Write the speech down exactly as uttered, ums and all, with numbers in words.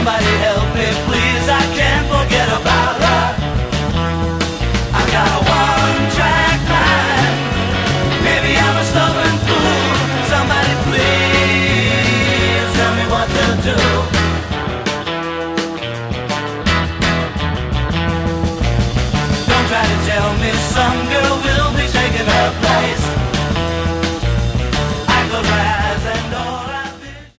Somebody help me, please, I can't forget about her. I got a one-track mind. Maybe I'm a stubborn fool. Somebody please tell me what to do. Don't try to tell me some girl will be taking her place.